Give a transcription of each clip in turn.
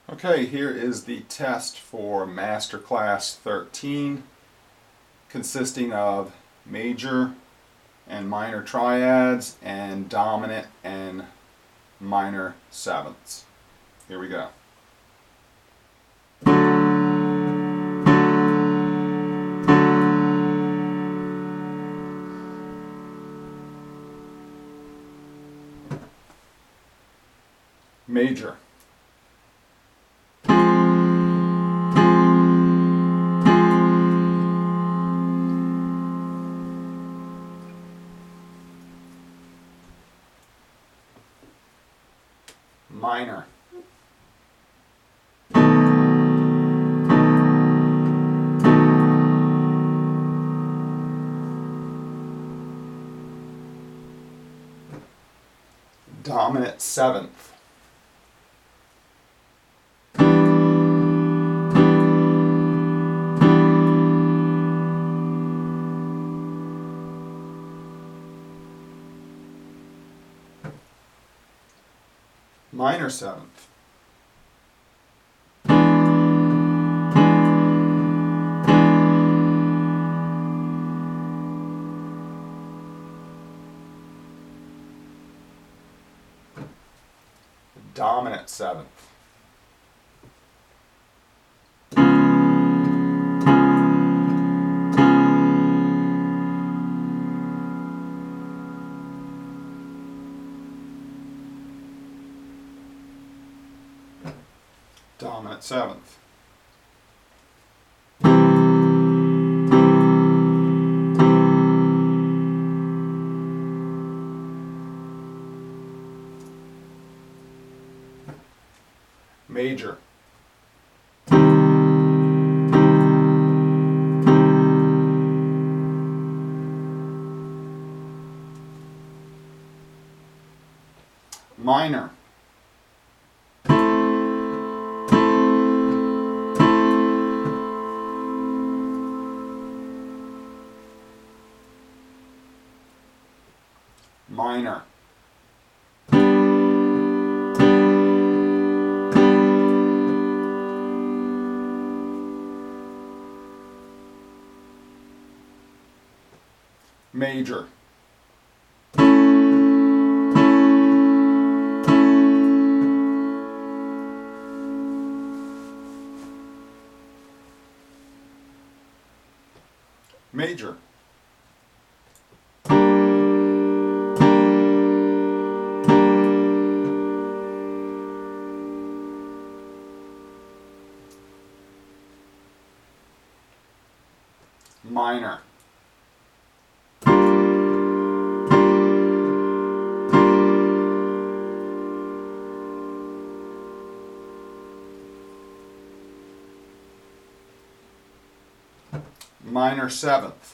Okay, here is the test for Masterclass 13, consisting of major and minor triads and dominant and minor sevenths. Here we go. Major. Minor. Dominant seventh. Minor seventh. Dominant seventh. Dominant seventh. Major. Minor. Minor. Major. Major. Minor. Minor seventh.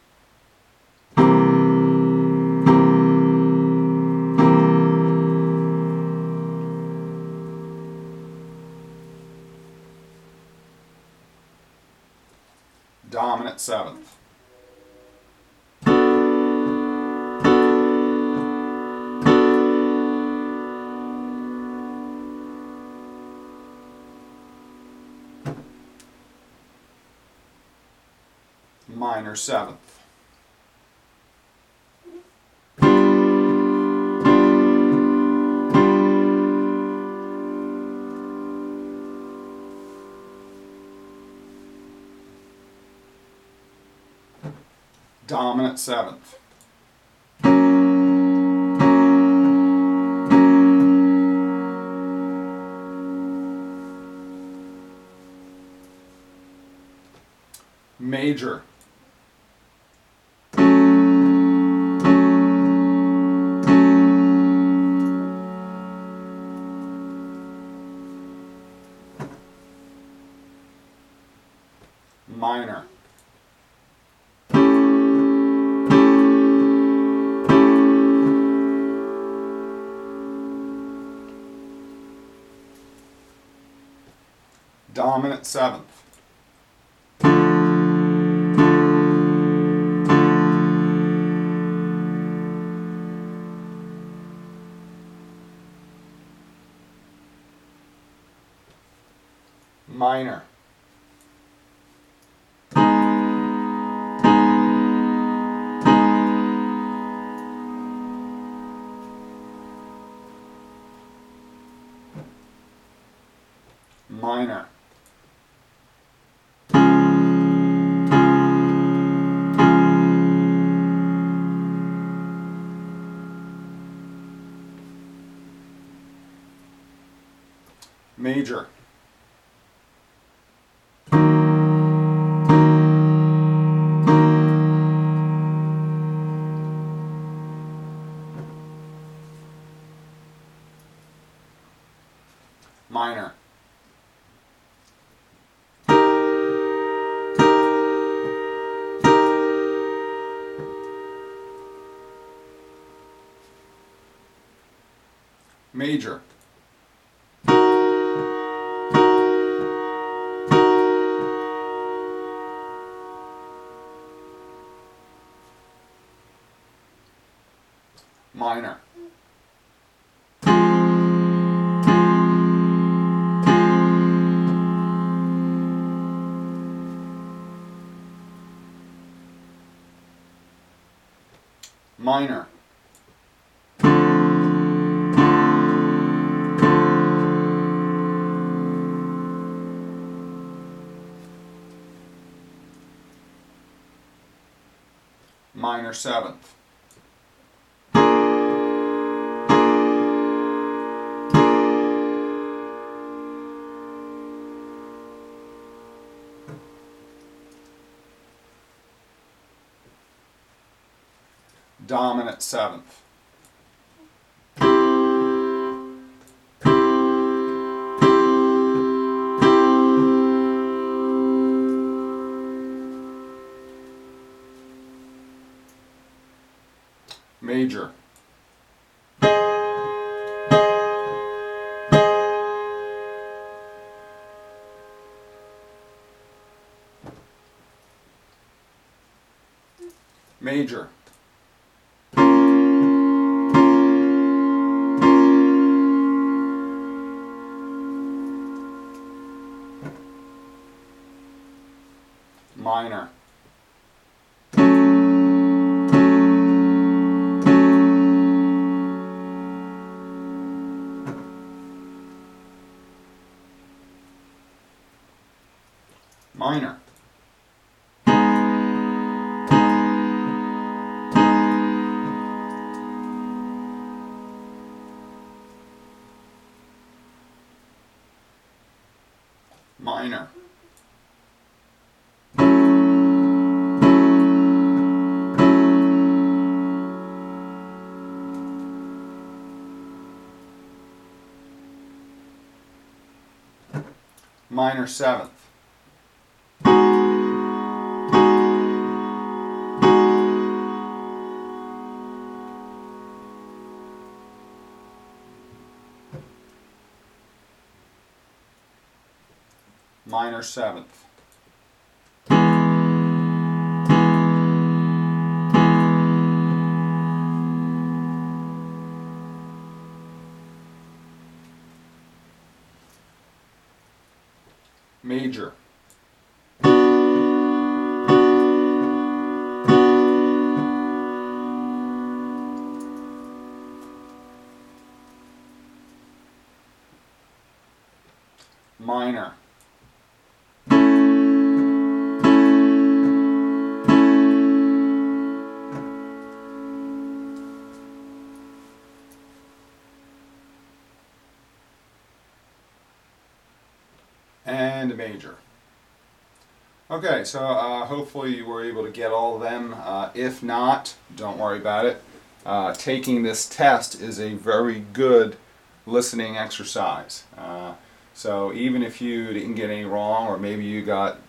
Dominant seventh. Minor seventh. Dominant seventh. Major. Minor. Dominant seventh. minor, minor, major, minor, major, minor, minor, minor seventh, dominant seventh, major, major, minor, minor, minor, minor seventh, minor seventh, major, minor, and major. Okay, so hopefully you were able to get all of them. If not, don't worry about it. Taking this test is a very good listening exercise. So even if you didn't get any wrong, or maybe you got,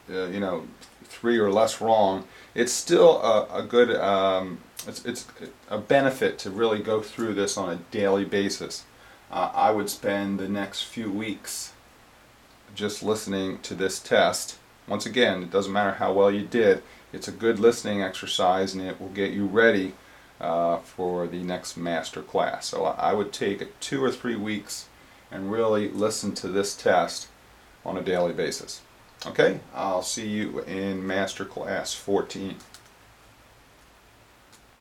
3 or less wrong, it's still a good, it's a benefit to really go through this on a daily basis. I would spend the next few weeks just listening to this test. Once again, it doesn't matter how well you did, it's a good listening exercise and it will get you ready for the next master class. So I would take 2 or 3 weeks and really listen to this test on a daily basis. Okay, I'll see you in Master Class 14.